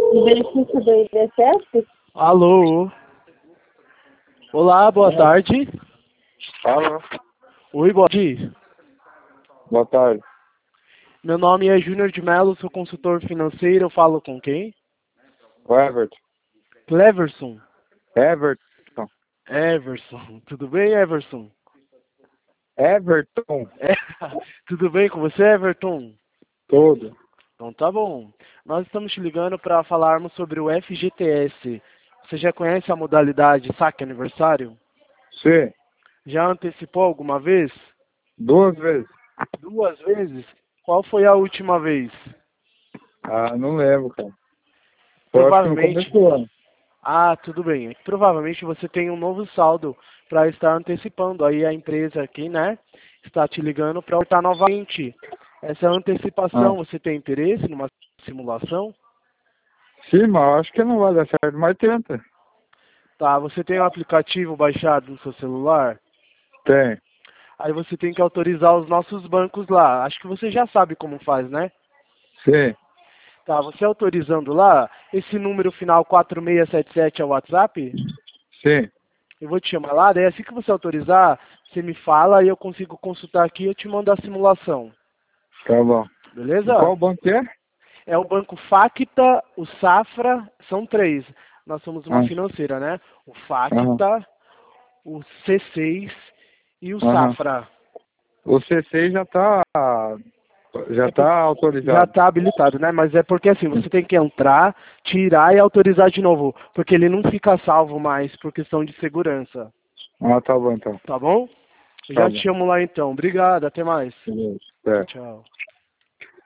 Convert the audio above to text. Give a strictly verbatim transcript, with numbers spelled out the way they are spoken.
Benefício do I N S S? Alô? Olá, boa É. tarde. Fala. Oi, boa tarde. Boa tarde. Meu nome é Júnior de Mello, sou consultor financeiro. Eu falo com quem? O Everton. Cleverson. Everton. Everson. Tudo bem, Everson? Everton. É. Tudo bem com você, Everton? Todo. Então tá bom. Nós estamos te ligando para falarmos sobre o F G T S. Você já conhece a modalidade saque aniversário? Sim. Já antecipou alguma vez? Duas vezes. Duas vezes? Qual foi a última vez? Ah, não lembro, cara. Eu acho que no Provavelmente. começo do ano. Ah, tudo bem. Provavelmente você tem um novo saldo para estar antecipando. Aí a empresa aqui, né, está te ligando para voltar novamente. Essa Ah. antecipação, você tem interesse numa simulação? Sim, mas eu acho que não vai dar certo, mas tenta. Tá, você tem o aplicativo baixado no seu celular? Tem. Aí você tem que autorizar os nossos bancos lá. Acho que você já sabe como faz, né? Sim. Tá, você autorizando lá, esse número final quatro seis sete sete é o WhatsApp? Sim. Eu vou te chamar lá, daí assim que você autorizar, você me fala e eu consigo consultar aqui e eu te mando a simulação. Tá bom. E Beleza? qual banco que é? É o Banco Facta, o Safra, são três. Nós somos uma Ah. financeira, né? O Aham. Facta, o C seis e o Aham. Safra. O C C já tá. Já É por- tá Já autorizado. está habilitado, né? Mas é porque assim, você tem que entrar, tirar e autorizar de novo. Porque ele não fica salvo mais por questão de segurança. Ah, tá bom então. Tá bom? Tá Já te bom. chamo lá então. Obrigado, até mais. Beleza. É. Tchau.